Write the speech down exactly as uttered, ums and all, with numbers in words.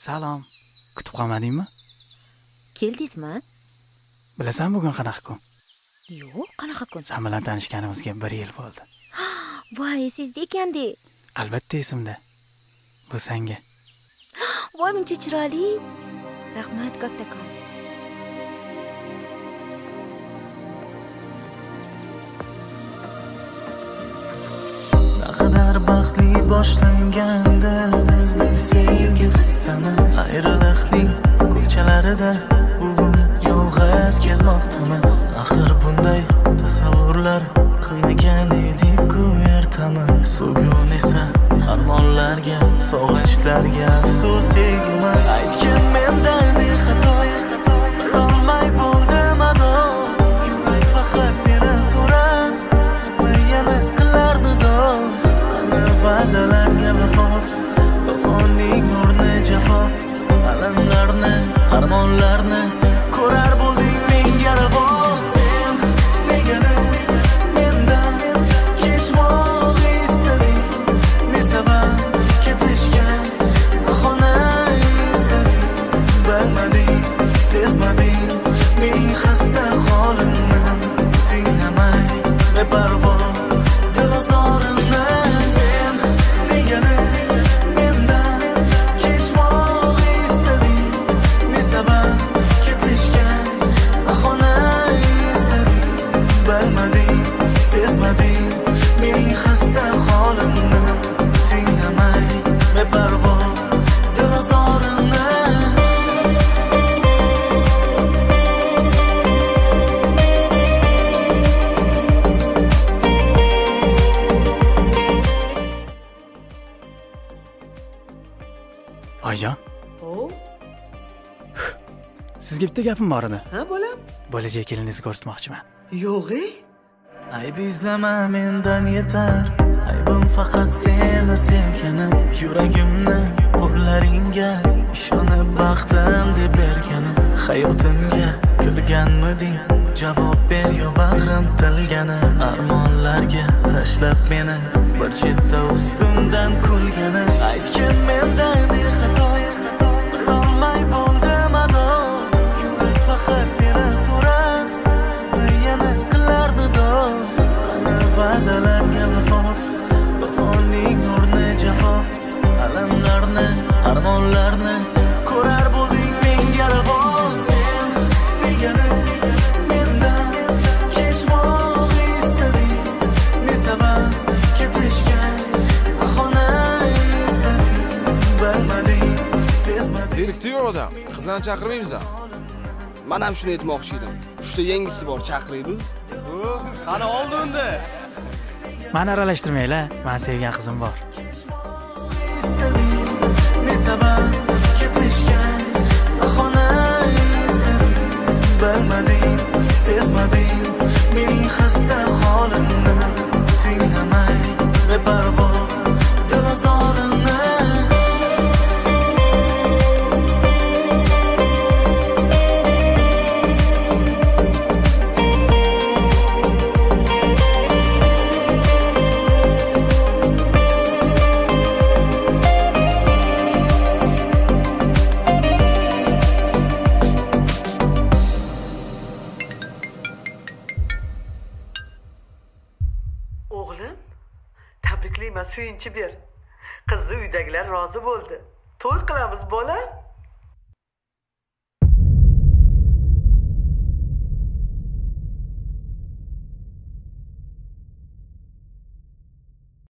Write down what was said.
Salom. Kutib qolmadingmi? Keldingizmi? Bilasan bugun qanaqa kun? Yo'q, qanaqa kun? Sen bilan tanishganimizga bir yil bo'ldi. Voy, sizda ekandi. Albatta esimda. Bu senga. Voy, buncha chiroyli. Rahmat kattakon. Naqadar baxtli boshlangan edi bizning sevgi qissamiz. Ayriliqning ko'chalarida bugun yolg'iz kezmoqdamiz. Axir bunday tasavvurlar qilmagan edik-ku ertamiz. Bugun esa armonlarga, sog'inchlarga afsus egiz. Aytgan mendan ne xato, bilolmay bo'ldim ado. Yurak faqat seni so'rar, yana qilardi dom. Qani va'dalarga vafo, vafoning o'rni jafo. Alamlarni, armonlarni ko'rar bo'lding menga ravo. Sen negadir mendan kechmoq istading? Ne sabab ketishga bahona izlading? Bilmading, sezmading mening xasta holimni. Tinglamay beparvo dil azorimni. Sen negadir mendan kechmoq istading? Ne sabab ketishga bahona izlading? Bilmading, sezmading mening xasta holimni. Tinglamay beparvo dil azorimni. Oyijon, O, sizga bitta gapim bor edi. ha bolam? Bo'lajak keliningizni ko'rsatmoqchiman. Yo'q-e? Ayb izlama mendan yetar, aybim faqat seni sevganim. Yuragimni qo'llaringga ishonib baxtim deb berganim. Hayotimga kirganmiding? Javob ber yo bag'rim tilgani. Armonlarga tashlab meni bir chetda ustimdan kulgani. Aytgan mendan ne xato, bilolmay bo'ldim ado. Yurak faqat seni so'rar, yana qilardi dom. Qani va'dalarga vafo, vafoning o'rni jafo. Alamlarni, armonlarni ko'rar bo'lding menga ravo. Sen negadir mendan kechmoq istading? Ne sabab ketishga bahona izlading? Bilmading, sezmading. Zerikdi-yu odam. Qizlarni chaqirmaymiz. Men ham shuni aytmoqchi edim. Uchta yangisi bor, chaqiraylik. Qani oldi unda. Meni aralashtirmanglar. Men sevgan qizim bor. Ne sabab ketishga bahona izlading? Bilmading, sezmading mening xasta holimni. Tinglamay beparvo dil azorimni. O'g'lim, tabriklayman, suyunchi ber. Qizni uydagilar rozi bo'ldi. To'y qilamiz bolam.